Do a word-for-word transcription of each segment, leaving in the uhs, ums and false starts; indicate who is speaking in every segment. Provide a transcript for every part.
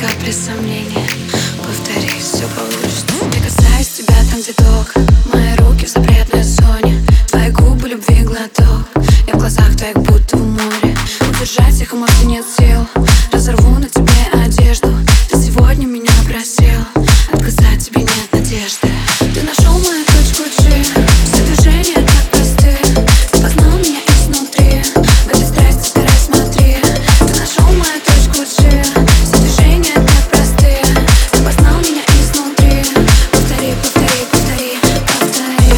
Speaker 1: капли сомнения. Повтори, все получится. Я касаюсь тебя там, где ток. Мои руки в запретной зоне. Твои губы, любви глоток. Я в глазах твоих будто в море. Удержать их эмоций нет сил. Разорву на тебе одежду. Ты сегодня меня просил. Отказать тебе нет надежды. Ты нашел мою точку G. Все движения так просты. Ты познал меня изнутри. В этой страсти ты рассмотри. Ты нашел мою точку G. Все движения так просты. Ты познал меня изнутри. Повтори, повтори, повтори, повтори.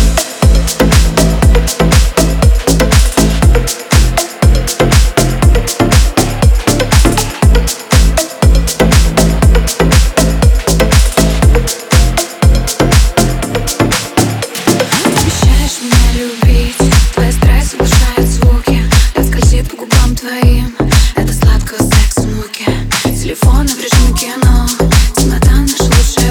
Speaker 1: Обещаешь меня любить. Твоя страсть заглушает звуки. Так скользит по губам твоим. Это сладкого секса муки. Телефон в режиме кино. Темнота наша лучшая